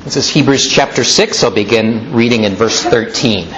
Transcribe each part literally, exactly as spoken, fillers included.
This is Hebrews chapter six. I'll begin reading in verse thirteen.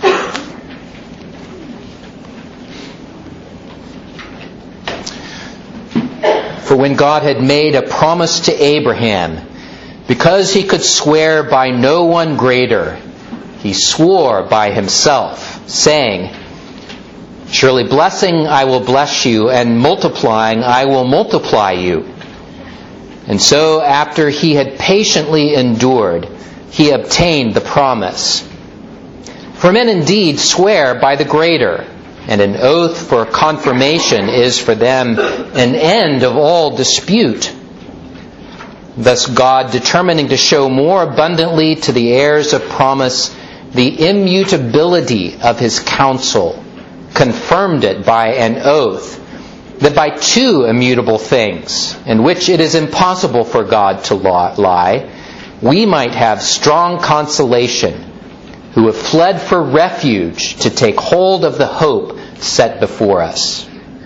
For when God had made a promise to Abraham, because he could swear by no one greater, he swore by himself, saying, Surely blessing I will bless you, and multiplying I will multiply you. And so, after he had patiently endured, he obtained the promise. For men indeed swear by the greater, and an oath for confirmation is for them an end of all dispute. Thus God, determining to show more abundantly to the heirs of promise the immutability of His counsel, confirmed it by an oath, that by two immutable things, in which it is impossible for God to lie, we might have strong consolation, who have fled for refuge to take hold of the hope set before us.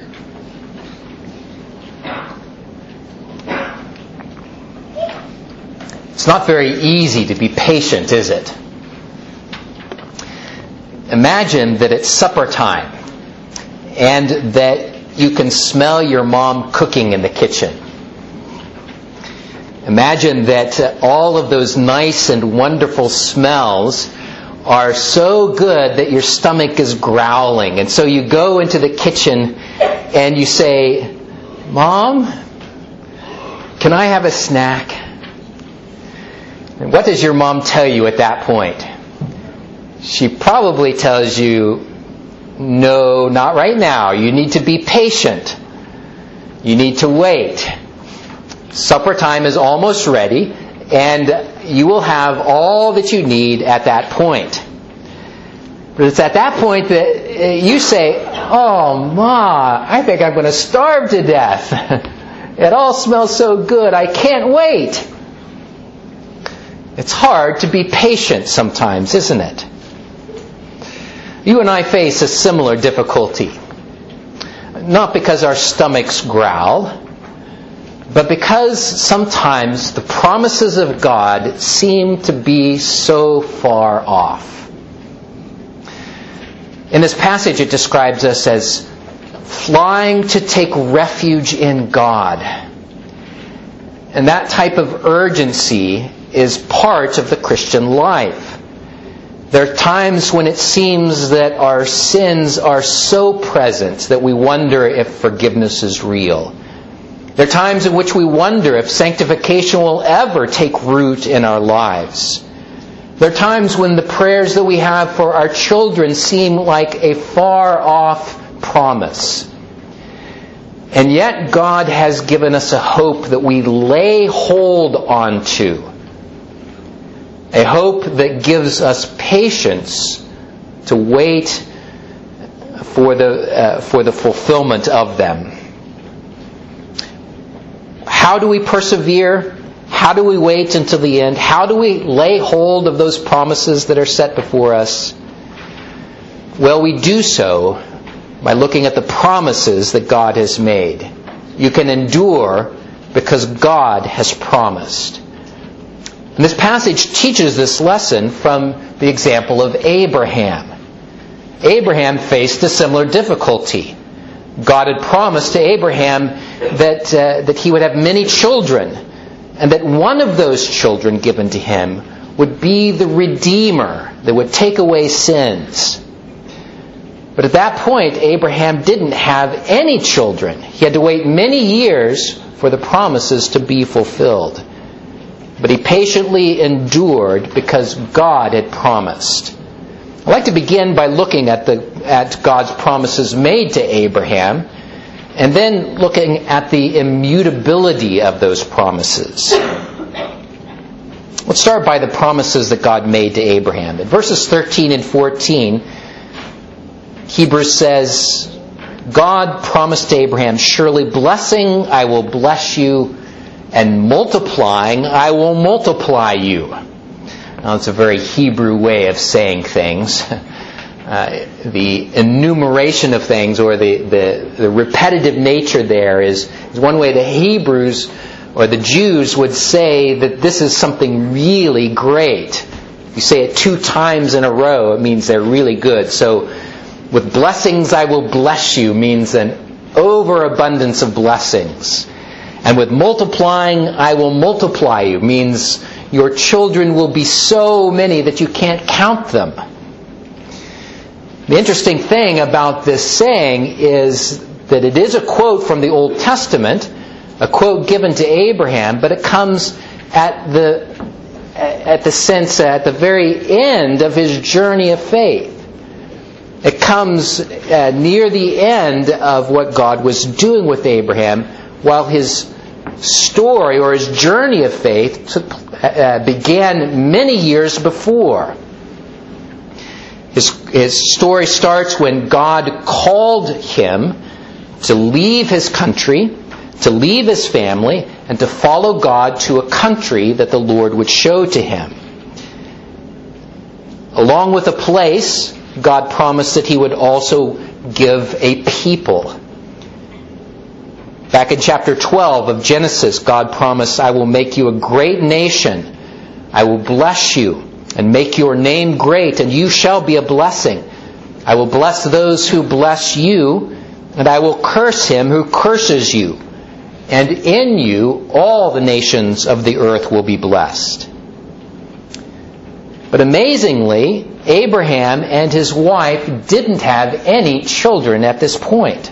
It's not very easy to be patient, is it? Imagine that it's supper time and that you can smell your mom cooking in the kitchen. Imagine that uh, all of those nice and wonderful smells are so good that your stomach is growling. And so you go into the kitchen and you say, Mom, can I have a snack? And what does your mom tell you at that point? She probably tells you, no, not right now. You need to be patient. You need to wait. Supper time is almost ready, and you will have all that you need at that point. But it's at that point that you say, oh, Ma, I think I'm going to starve to death. It all smells so good. I can't wait. It's hard to be patient sometimes, isn't it? You and I face a similar difficulty. Not because our stomachs growl, but because sometimes the promises of God seem to be so far off. In this passage it describes us as flying to take refuge in God. And that type of urgency is part of the Christian life. There are times when it seems that our sins are so present that we wonder if forgiveness is real. There are times in which we wonder if sanctification will ever take root in our lives. There are times when the prayers that we have for our children seem like a far-off promise. And yet God has given us a hope that we lay hold onto. A hope that gives us patience to wait for the uh, for the fulfillment of them. How do we persevere? How do we wait until the end? How do we lay hold of those promises that are set before us? Well, we do so by looking at the promises that God has made. You can endure because God has promised. And this passage teaches this lesson from the example of Abraham. Abraham faced a similar difficulty. God had promised to Abraham that uh, that he would have many children, and that one of those children given to him would be the Redeemer that would take away sins. But at that point, Abraham didn't have any children. He had to wait many years for the promises to be fulfilled. But he patiently endured because God had promised. I'd like to begin by looking at the at God's promises made to Abraham, and then looking at the immutability of those promises. Let's start by the promises that God made to Abraham. In verses thirteen and fourteen, Hebrews says, God promised to Abraham, surely blessing I will bless you, and multiplying I will multiply you. Now, it's a very Hebrew way of saying things. Uh, the enumeration of things, or the, the, the repetitive nature there, is, is one way the Hebrews or the Jews would say that this is something really great. You say it two times in a row, it means they're really good. So, with blessings I will bless you means an overabundance of blessings. And with multiplying I will multiply you means your children will be so many that you can't count them. The interesting thing about this saying is that it is a quote from the Old Testament, a quote given to Abraham, but it comes at the at the sense at the very end of his journey of faith. It comes uh, near the end of what God was doing with Abraham, while his story or his journey of faith took, uh, began many years before. His, his story starts when God called him to leave his country, to leave his family, and to follow God to a country that the Lord would show to him. Along with a place, God promised that He would also give a people. Back in chapter twelve of Genesis, God promised, I will make you a great nation. I will bless you and make your name great, and you shall be a blessing. I will bless those who bless you, and I will curse him who curses you. And in you all the nations of the earth will be blessed. But amazingly, Abraham and his wife didn't have any children at this point.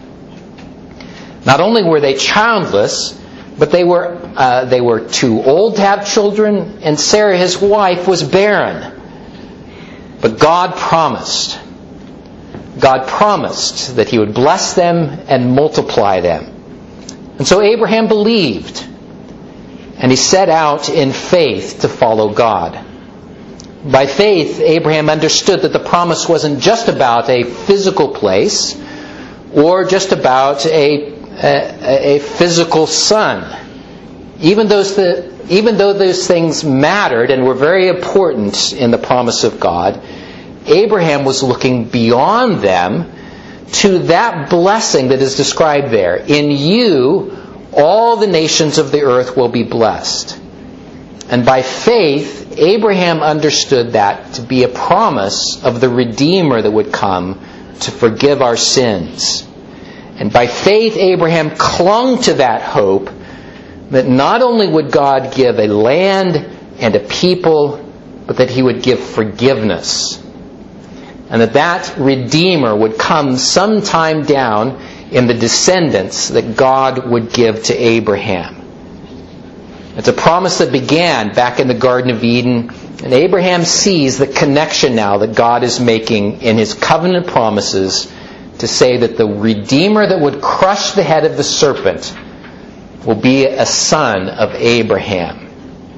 Not only were they childless, but they were uh, they were too old to have children, and Sarah, his wife, was barren. But God promised. God promised that He would bless them and multiply them. And so Abraham believed, and he set out in faith to follow God. By faith, Abraham understood that the promise wasn't just about a physical place or just about a, a, a physical son. Even those the, even though those things mattered and were very important in the promise of God, Abraham was looking beyond them to that blessing that is described there. In you, all the nations of the earth will be blessed. And by faith, Abraham understood that to be a promise of the Redeemer that would come to forgive our sins. And by faith, Abraham clung to that hope that not only would God give a land and a people, but that He would give forgiveness. And that that Redeemer would come sometime down in the descendants that God would give to Abraham. It's a promise that began back in the Garden of Eden, and Abraham sees the connection now that God is making in His covenant promises to say that the Redeemer that would crush the head of the serpent will be a son of Abraham.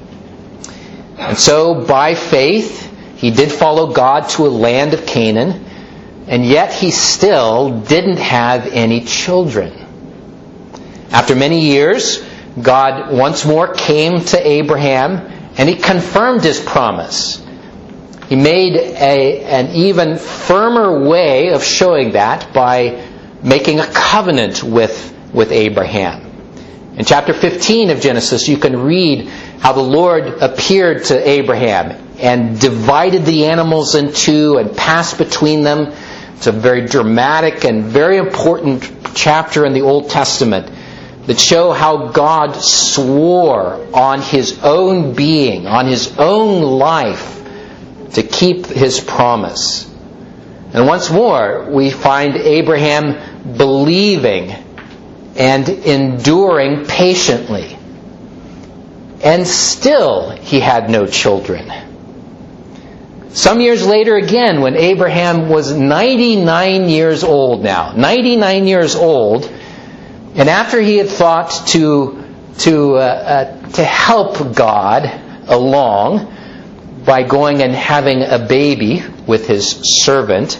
And so, by faith, he did follow God to a land of Canaan, and yet he still didn't have any children. After many years, God once more came to Abraham, and He confirmed His promise. He made a, an even firmer way of showing that by making a covenant with, with Abraham. In chapter fifteen of Genesis, you can read how the Lord appeared to Abraham and divided the animals in two and passed between them. It's a very dramatic and very important chapter in the Old Testament that show how God swore on His own being, on His own life, to keep His promise. And once more, we find Abraham believing and enduring patiently. And still he had no children. Some years later again, when Abraham was ninety-nine years old now, ninety-nine years old, and after he had thought to to uh, uh, to help God along by going and having a baby with his servant,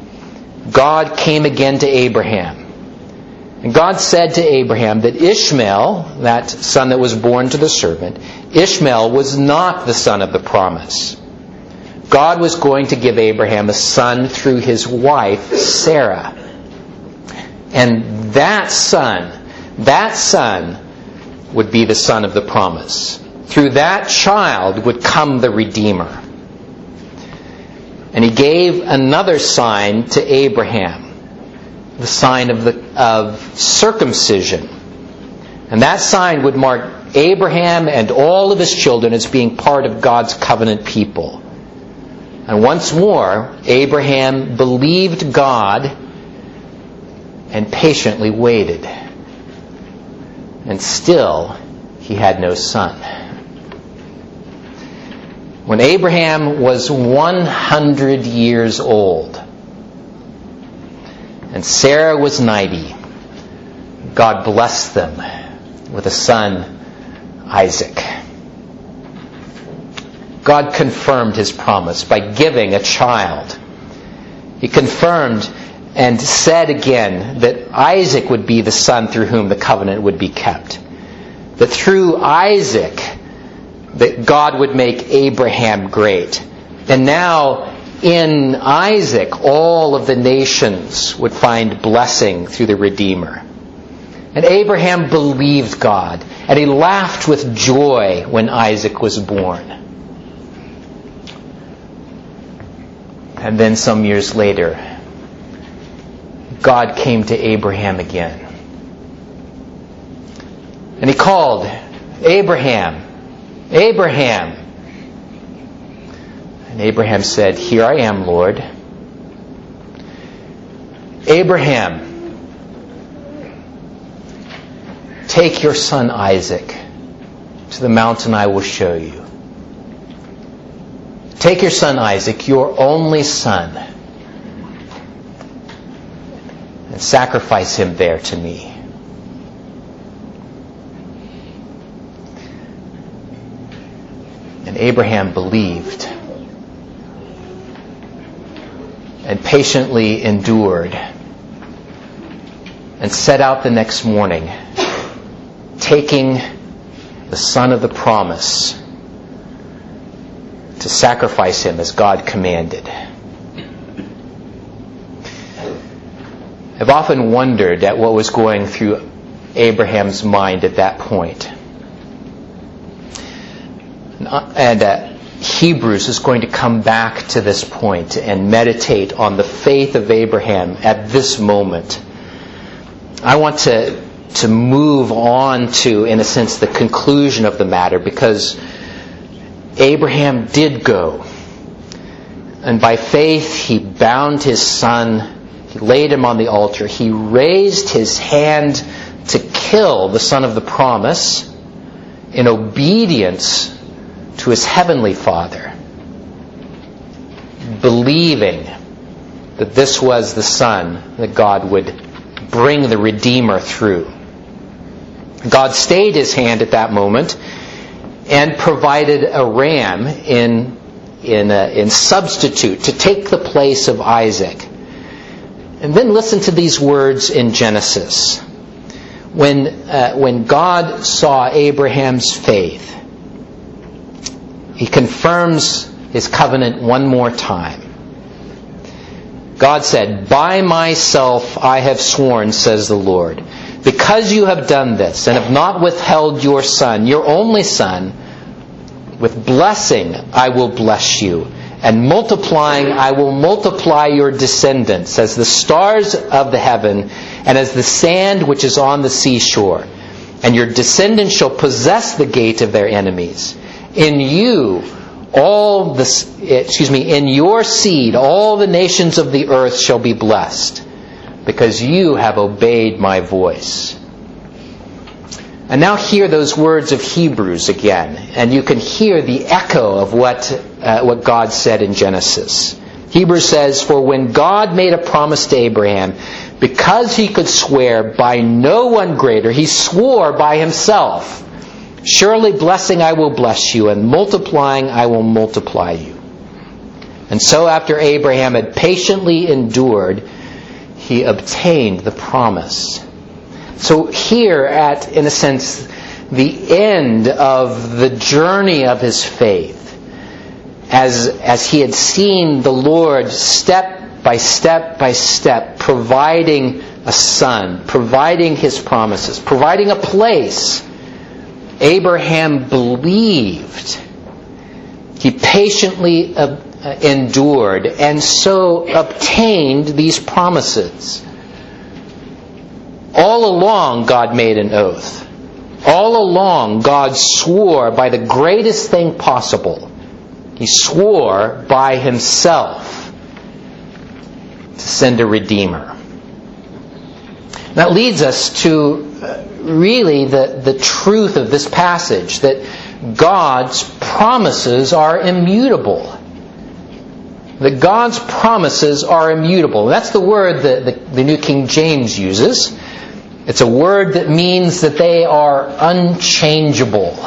God came again to Abraham. And God said to Abraham that Ishmael, that son that was born to the servant, Ishmael was not the son of the promise. God was going to give Abraham a son through his wife, Sarah. And that son, that son would be the son of the promise. Through that child would come the Redeemer. And he gave another sign to Abraham, the sign of, the, of circumcision. And that sign would mark Abraham and all of his children as being part of God's covenant people. And once more, Abraham believed God and patiently waited. And still, he had no son. When Abraham was one hundred years old and Sarah was ninety, God blessed them with a son, Isaac. God confirmed his promise by giving a child. He confirmed and said again that Isaac would be the son through whom the covenant would be kept. That through Isaac, that God would make Abraham great. And now, in Isaac, all of the nations would find blessing through the Redeemer. And Abraham believed God, and he laughed with joy when Isaac was born. And then some years later, God came to Abraham again. And he called, Abraham, Abraham. And Abraham said, Here I am, Lord. Abraham, take your son Isaac to the mountain I will show you. Take your son Isaac, your only son, and sacrifice him there to me. And Abraham believed and patiently endured and set out the next morning, taking the son of the promise to sacrifice him as God commanded. I've often wondered at what was going through Abraham's mind at that point. And uh, Hebrews is going to come back to this point and meditate on the faith of Abraham at this moment. I want to, to move on to, in a sense, the conclusion of the matter, because Abraham did go. And by faith, he bound his son, he laid him on the altar, he raised his hand to kill the son of the promise in obedience to his heavenly Father, believing that this was the son that God would bring the Redeemer through. God stayed his hand at that moment and provided a ram in in a, in substitute to take the place of Isaac. And then listen to these words in Genesis. When uh, when God saw Abraham's faith, he confirms his covenant one more time. God said, By myself I have sworn, says the Lord, because you have done this and have not withheld your son, your only son, with blessing I will bless you, and multiplying I will multiply your descendants as the stars of the heaven and as the sand which is on the seashore. And your descendants shall possess the gate of their enemies. In you, all the, excuse me, in your seed, all the nations of the earth shall be blessed, because you have obeyed my voice. And now hear those words of Hebrews again, and you can hear the echo of what uh, what God said in Genesis. Hebrews says, For when God made a promise to Abraham, because he could swear by no one greater, he swore by himself, Surely blessing I will bless you, and multiplying I will multiply you. And so after Abraham had patiently endured, he obtained the promise. So here at, in a sense, the end of the journey of his faith, as, as he had seen the Lord step by step by step providing a son, providing his promises, providing a place Abraham believed. He patiently uh, endured and so obtained these promises. All along, God made an oath. All along, God swore by the greatest thing possible. He swore by Himself to send a Redeemer. That leads us to really the, the truth of this passage, that God's promises are immutable. That God's promises are immutable. That's the word that the, the New King James uses. It's a word that means that they are unchangeable.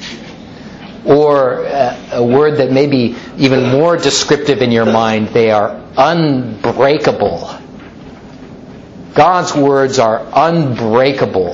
Or uh, a word that may be even more descriptive in your mind, they are unbreakable. God's words are unbreakable.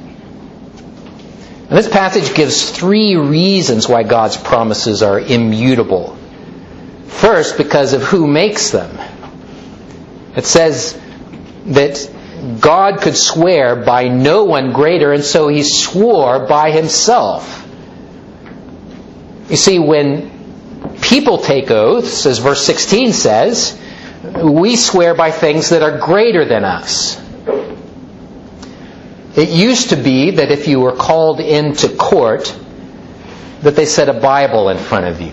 And this passage gives three reasons why God's promises are immutable. First, because of who makes them. It says that God could swear by no one greater, and so He swore by Himself. You see, when people take oaths, as verse sixteen says, we swear by things that are greater than us. It used to be that if you were called into court, that they set a Bible in front of you.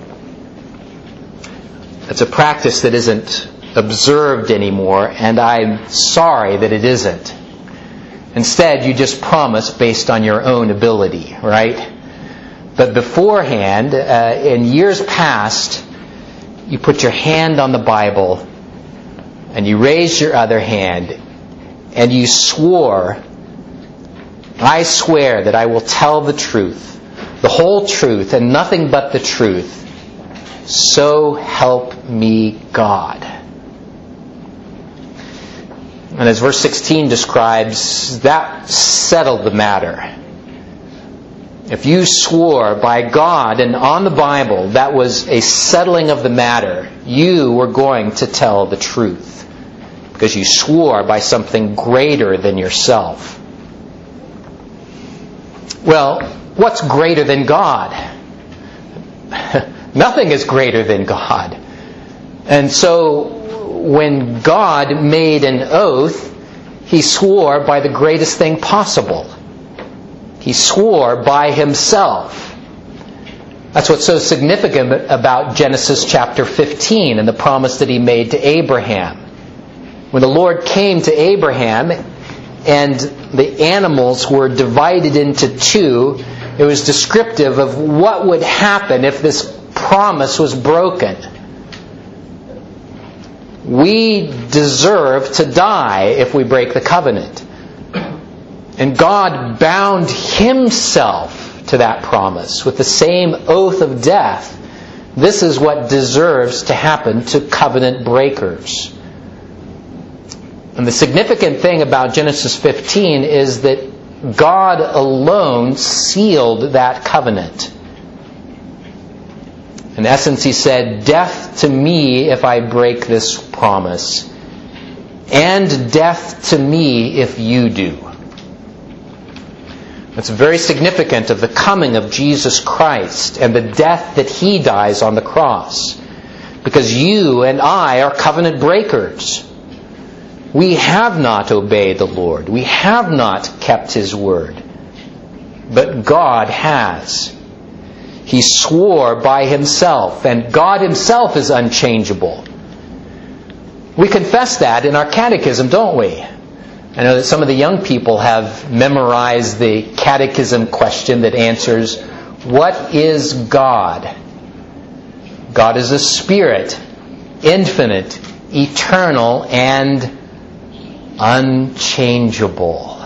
It's a practice that isn't observed anymore, and I'm sorry that it isn't. Instead, you just promise based on your own ability, right? But beforehand, uh, in years past, you put your hand on the Bible, and you raised your other hand, and you swore, I swear that I will tell the truth, the whole truth, and nothing but the truth. So help me God. And as verse sixteen describes, that settled the matter. If you swore by God and on the Bible, that was a settling of the matter. You were going to tell the truth, because you swore by something greater than yourself. Well, what's greater than God? Nothing is greater than God. And so, when God made an oath, He swore by the greatest thing possible. He swore by Himself. That's what's so significant about Genesis chapter fifteen and the promise that He made to Abraham. When the Lord came to Abraham and the animals were divided into two, it was descriptive of what would happen if this promise was broken. We deserve to die if we break the covenant. And God bound Himself to that promise with the same oath of death. This is what deserves to happen to covenant breakers. And the significant thing about Genesis fifteen is that God alone sealed that covenant. In essence, He said, death to me if I break this promise, and death to me if you do. It's very significant of the coming of Jesus Christ and the death that He dies on the cross. Because you and I are covenant breakers. We have not obeyed the Lord. We have not kept His word. But God has. He swore by Himself, and God Himself is unchangeable. We confess that in our catechism, don't we? I know that some of the young people have memorized the catechism question that answers, what is God? God is a spirit, infinite, eternal, and unchangeable.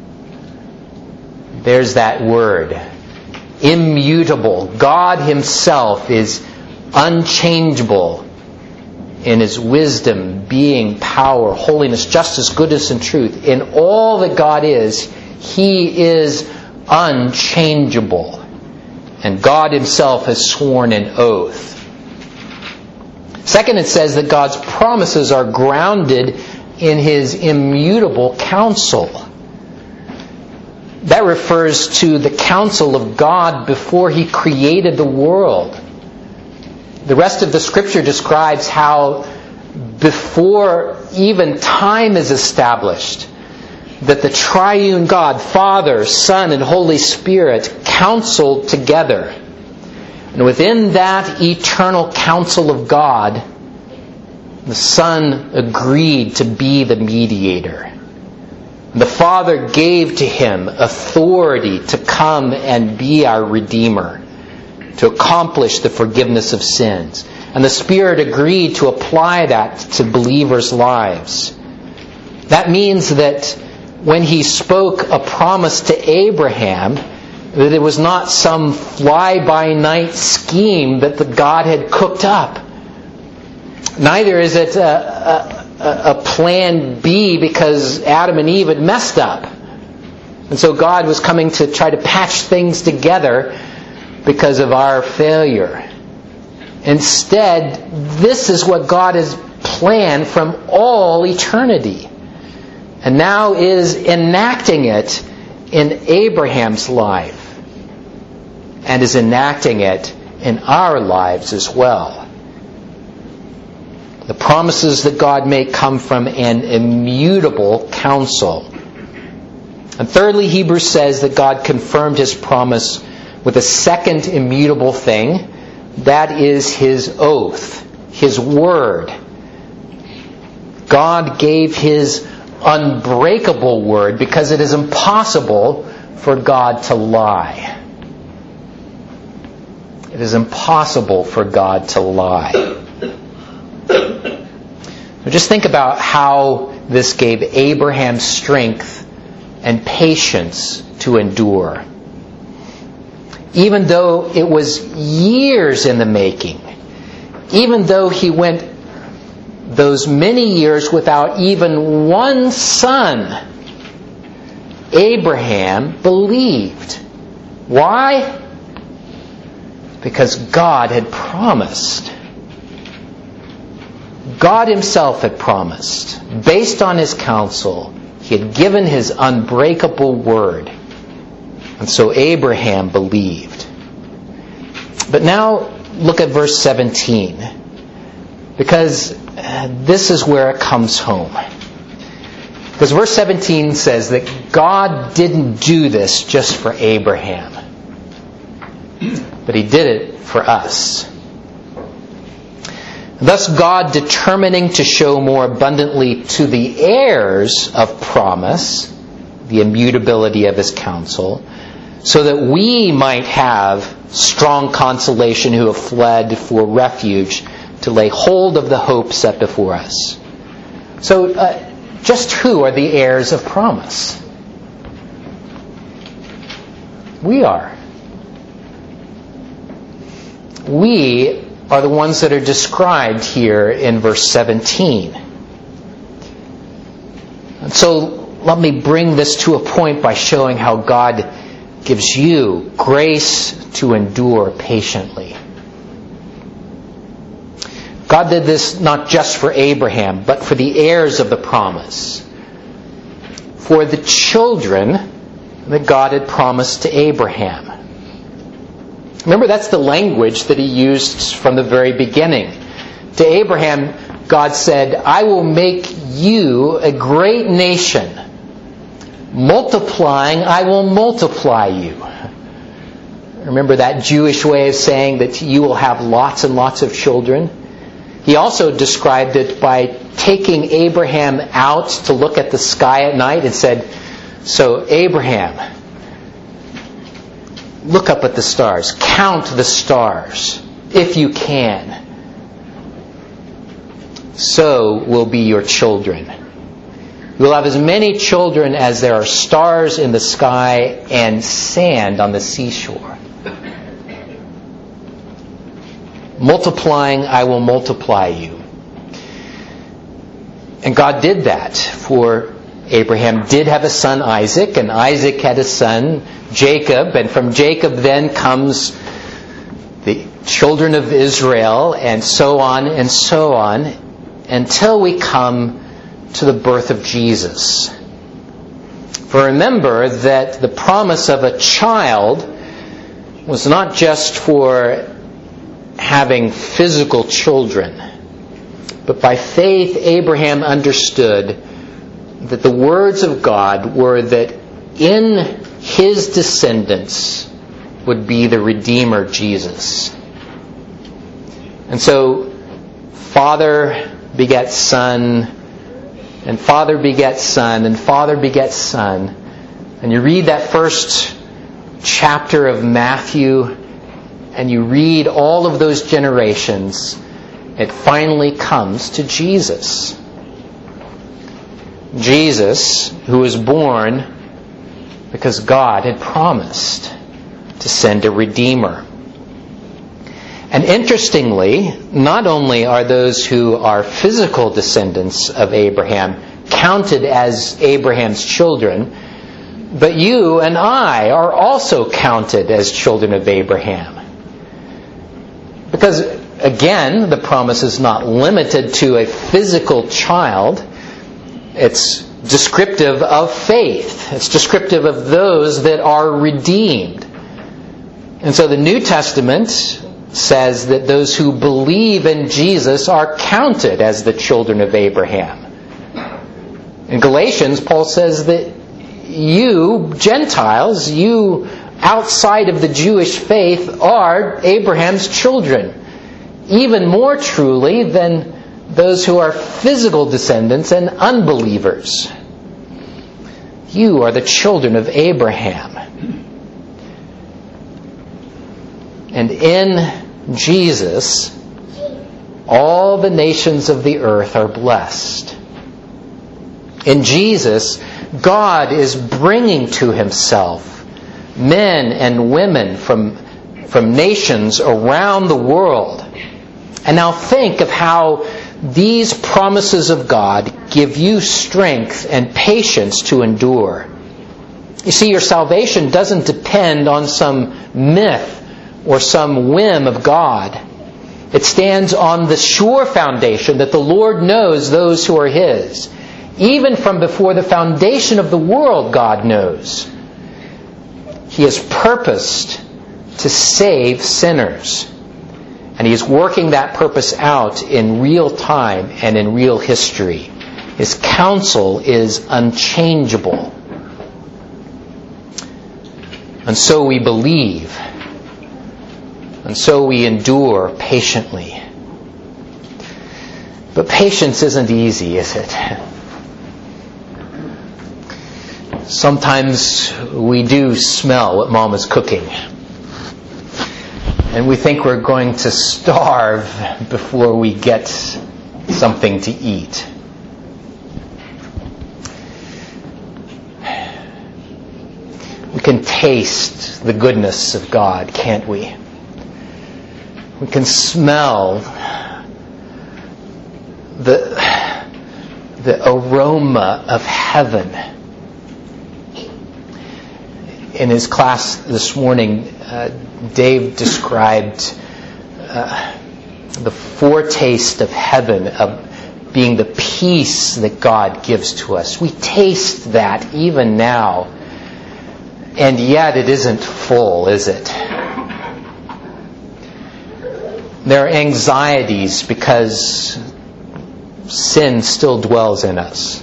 There's that word. Immutable. God Himself is unchangeable in His wisdom, being, power, holiness, justice, goodness, and truth. In all that God is, He is unchangeable. And God Himself has sworn an oath. Second, it says that God's promises are grounded in His immutable counsel. that refers to the counsel of God before He created the world. The rest of the Scripture describes how before even time is established, that the triune God, Father, Son, and Holy Spirit counseled together. And within that eternal counsel of God, the Son agreed to be the mediator. The Father gave to Him authority to come and be our Redeemer, to accomplish the forgiveness of sins. And the Spirit agreed to apply that to believers' lives. That means that when He spoke a promise to Abraham, that it was not some fly-by-night scheme that the God had cooked up. Neither is it a, a, a plan B because Adam and Eve had messed up. And so God was coming to try to patch things together because of our failure. Instead, this is what God has planned from all eternity, and now is enacting it in Abraham's life, and is enacting it in our lives as well. The promises that God made come from an immutable counsel. And thirdly, Hebrews says that God confirmed His promise with a second immutable thing. That is His oath, His word. God gave His unbreakable word because it is impossible for God to lie. It is impossible for God to lie. Now just think about how this gave Abraham strength and patience to endure. Even though it was years in the making, even though he went those many years without even one son, Abraham believed. Why? Because God had promised. God Himself had promised. Based on His counsel, He had given His unbreakable word. And so Abraham believed. But now look at verse seventeen. Because this is where it comes home. Because verse seventeen says that God didn't do this just for Abraham, but He did it for us. Thus God determining to show more abundantly to the heirs of promise the immutability of His counsel, so that we might have strong consolation who have fled for refuge to lay hold of the hope set before us. So, uh, just who are the heirs of promise? We are. We are the ones that are described here in verse seventeen. And so, let me bring this to a point by showing how God gives you grace to endure patiently. God did this not just for Abraham, but for the heirs of the promise. For the children that God had promised to Abraham. Remember, that's the language that He used from the very beginning. To Abraham, God said, I will make you a great nation. Multiplying, I will multiply you. Remember that Jewish way of saying that you will have lots and lots of children? He also described it by taking Abraham out to look at the sky at night and said, so Abraham, look up at the stars. Count the stars, if you can. So will be your children. You will have as many children as there are stars in the sky and sand on the seashore. Multiplying, I will multiply you. And God did that, for Abraham did have a son, Isaac, and Isaac had a son, Jacob, and from Jacob then comes the children of Israel, and so on and so on, until we come to the birth of Jesus. For remember that the promise of a child was not just for having physical children, but by faith Abraham understood that the words of God were that in his descendants would be the Redeemer, Jesus. And so, Father begets Son, and Father begets Son, and Father begets Son. And you read that first chapter of Matthew, and you read all of those generations, it finally comes to Jesus. Jesus, who was born because God had promised to send a Redeemer. And interestingly, not only are those who are physical descendants of Abraham counted as Abraham's children, but you and I are also counted as children of Abraham. Because, again, the promise is not limited to a physical child. It's descriptive of faith. It's descriptive of those that are redeemed. And so the New Testament says that those who believe in Jesus are counted as the children of Abraham. In Galatians, Paul says that you, Gentiles, you outside of the Jewish faith, are Abraham's children, even more truly than those who are physical descendants and unbelievers. You are the children of Abraham. And in Jesus, all the nations of the earth are blessed. In Jesus, God is bringing to Himself men and women from, from nations around the world. And now think of how these promises of God give you strength and patience to endure. You see, your salvation doesn't depend on some myth or some whim of God. It stands on the sure foundation that the Lord knows those who are His. Even from before the foundation of the world, God knows. He has purposed to save sinners. And He is working that purpose out in real time and in real history. His counsel is unchangeable. And so we believe. And so we endure patiently. But patience isn't easy, is it? Sometimes we do smell what Mom is cooking. And we think we're going to starve before we get something to eat. We can taste the goodness of God, can't we? We can smell the, the aroma of heaven. In his class this morning, uh, Dave described uh, the foretaste of heaven, of being the peace that God gives to us. We taste that even now, and yet it isn't full, is it? There are anxieties because sin still dwells in us.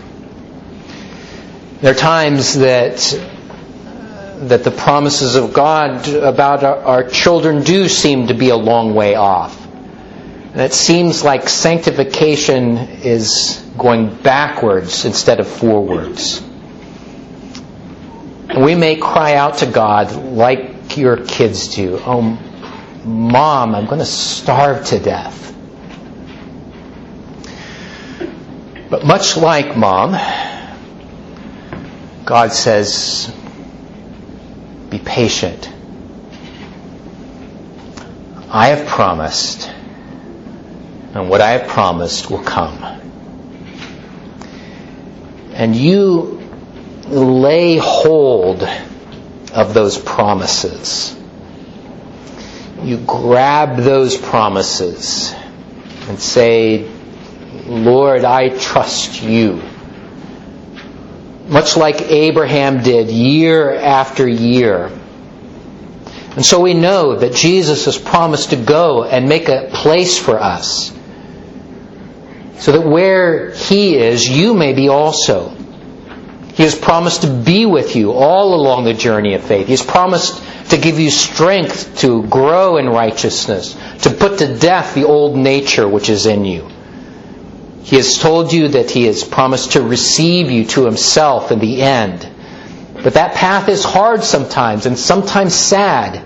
There are times that that the promises of God about our, our children do seem to be a long way off. And it seems like sanctification is going backwards instead of forwards. And we may cry out to God like your kids do, "Oh, Mom, I'm going to starve to death." But much like Mom, God says, be patient. I have promised, and what I have promised will come. And you lay hold of those promises. You grab those promises and say, Lord, I trust you. much like Abraham did year after year. And so we know that Jesus has promised to go and make a place for us, so that where He is, you may be also. He has promised to be with you all along the journey of faith. He has promised to give you strength to grow in righteousness, to put to death the old nature which is in you. He has told you that He has promised to receive you to Himself in the end. But that path is hard sometimes, and sometimes sad.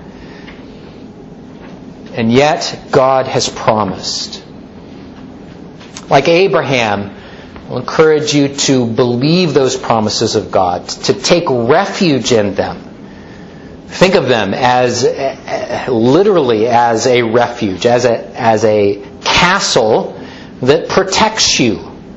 And yet, God has promised. Like Abraham, I'll encourage you to believe those promises of God, to take refuge in them. Think of them as uh, literally as a refuge, as a, as a castle that protects you.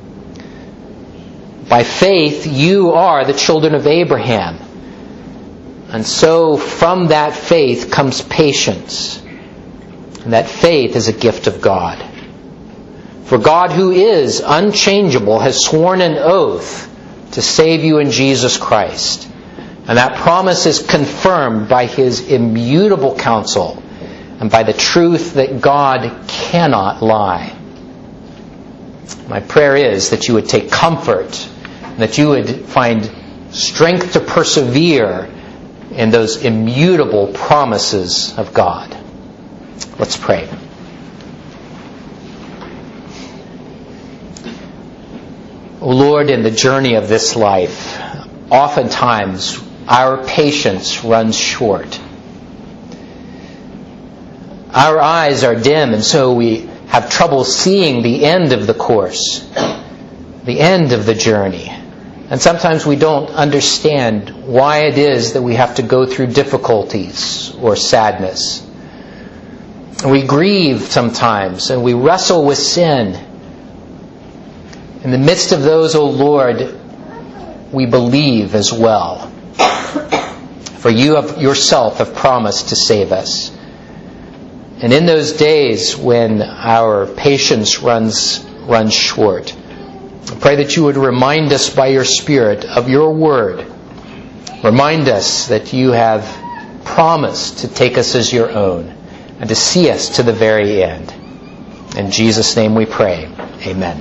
By faith, you are the children of Abraham. And so from that faith comes patience. And that faith is a gift of God. For God, who is unchangeable, has sworn an oath to save you in Jesus Christ. And that promise is confirmed by His immutable counsel and by the truth that God cannot lie. My prayer is that you would take comfort, and that you would find strength to persevere in those immutable promises of God. Let's pray. O Lord, in the journey of this life, oftentimes our patience runs short. Our eyes are dim, and so we have trouble seeing the end of the course, the end of the journey. And sometimes we don't understand why it is that we have to go through difficulties or sadness. And we grieve sometimes, and we wrestle with sin. In the midst of those, O Lord, we believe as well. For you have yourself have promised to save us. And in those days when our patience runs runs short, I pray that you would remind us by your Spirit of your word. Remind us that you have promised to take us as your own and to see us to the very end. In Jesus' name we pray. Amen.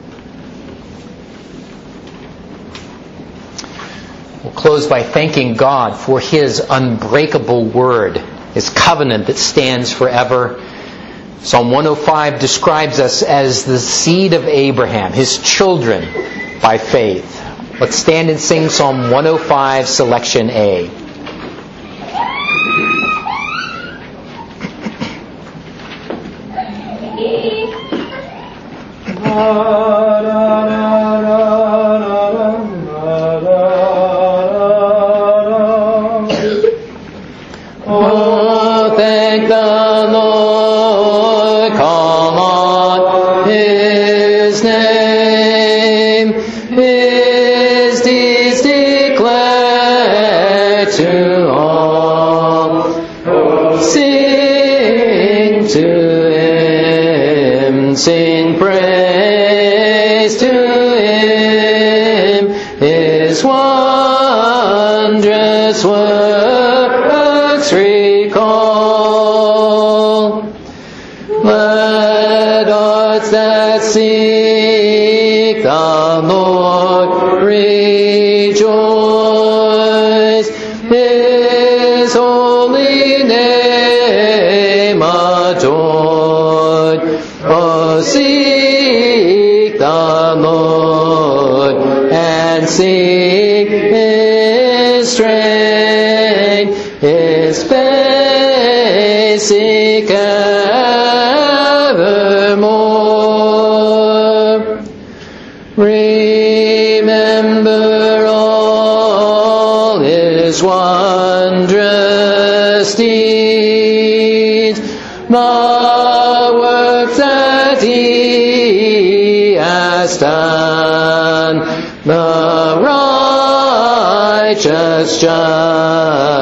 We'll close by thanking God for His unbreakable word, His covenant that stands forever. Psalm one oh five describes us as the seed of Abraham, His children by faith. Let's stand and sing Psalm one oh five, selection A.